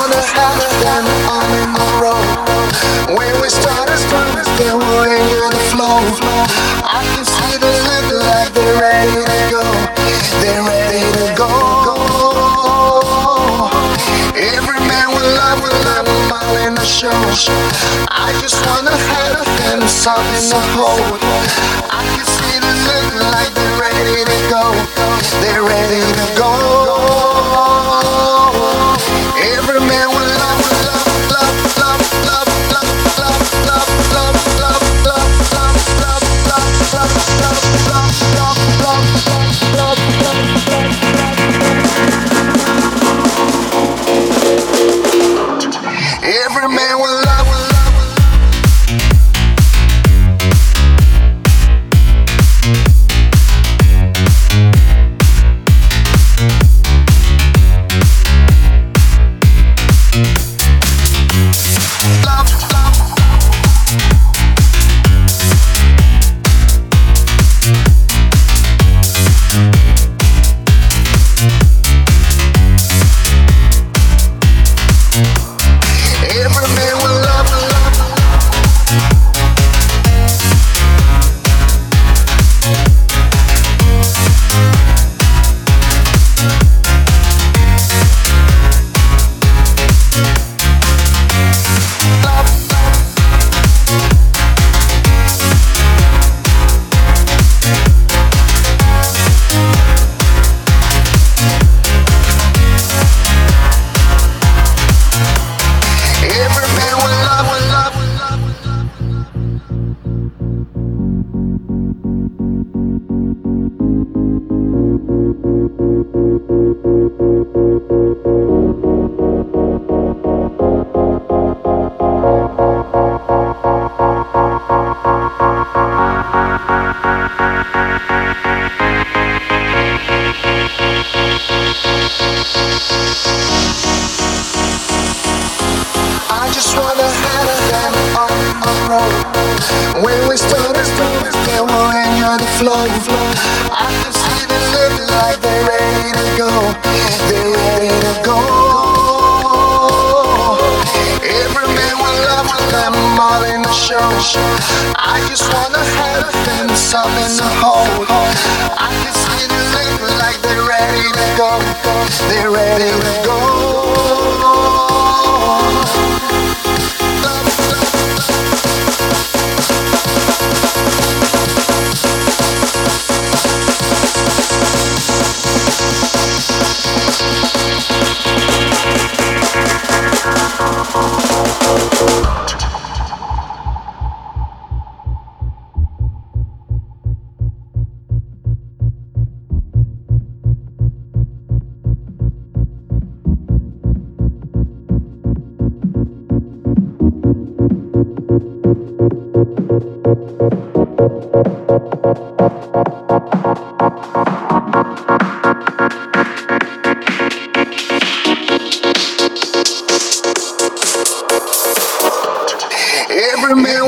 wanna have them on the road. When we started, they were in the flow. I can see them look like they're ready to go. They're ready to go. Every man will love them all in the show. I just wanna have them something to hold. I can see them look like they're ready to go. They're ready to go. Every man will love, love, love, love, love, love, love, love, love, love, love, love, love, love, love, love, love, every man will love, will love. I just wanna have them on the road. When we started, they were in the flow. I can see them look like they're ready to go. They're ready to go. Every man will love them all in the show. I just wanna have them something to hold. I can see them look like they're ready to go. They're ready to go. Every man